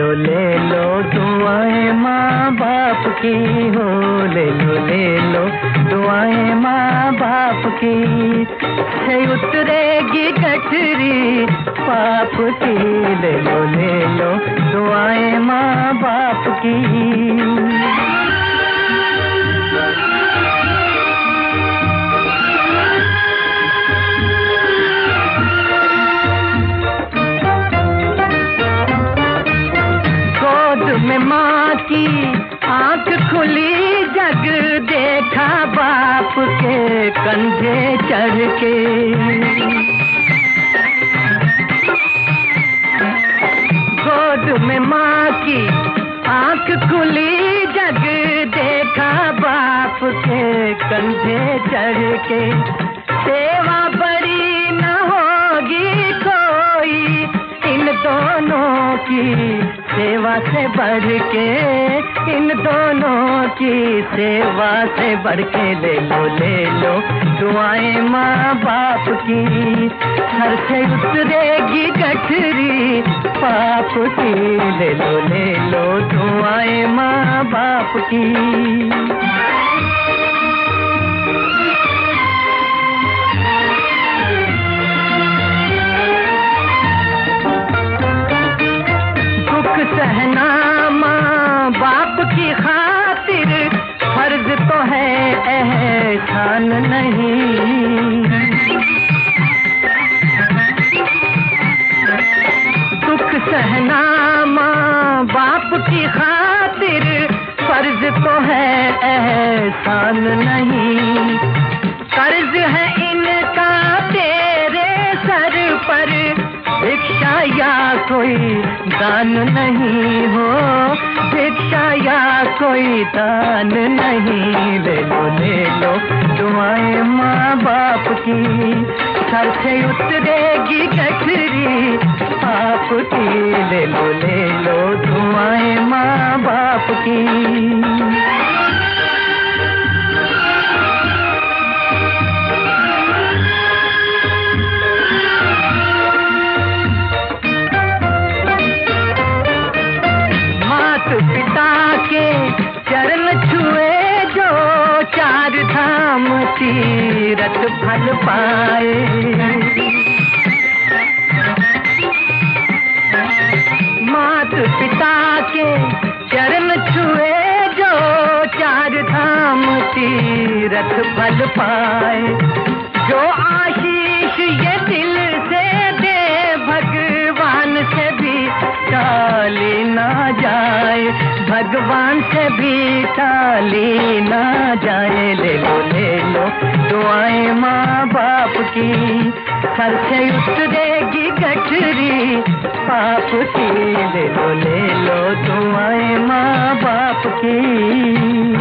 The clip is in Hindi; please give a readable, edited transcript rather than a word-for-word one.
ले लो दुआएं माँ बाप की हो, ले लो दुआएं माँ बाप की, से उतरेगी गठरी पाप की, ले लो दुआएं माँ बाप की। में माँ की आँख खुली, जग देखा बाप के कंधे चढ़ के, गोद में माँ की आँख खुली, जग देखा बाप के कंधे चढ़ के, सेवा बड़ी न होगी कोई इन दोनों की, सेवा से बढ़ के इन दोनों की, सेवा से बढ़ के ले लो दुआएं माँ बाप की, सर से उतरेगी गठरी पाप की, ले लो दुआएं माँ बाप की। सहना माँ बाप की खातिर फर्ज तो है, एहसान नहीं, दुख सहना माँ बाप की खातिर फर्ज तो है, एहसान नहीं, कर्ज है इनका तेरे सर पर, भिक्षा या कोई दान नहीं हो, भिक्षा या कोई दान नहीं, ले लो दुआएं माँ बाप की, सर से उतरेगी गठरी पाप की, ले लो दुआएं माँ बाप की। पिता के चरण छुए जो चार धाम तीरथ फल पाए, मात पिता के चरण छुए जो चार धाम तीरथ फल पाए, जो आशीष ये दिल से दे भगवान से भी टाली ना जाए, भगवान से भी टाली ना जाए, ले लो दुआएं माँ बाप की, सर से उतरेगी गठरी पाप की, ले लो दुआएं माँ बाप की।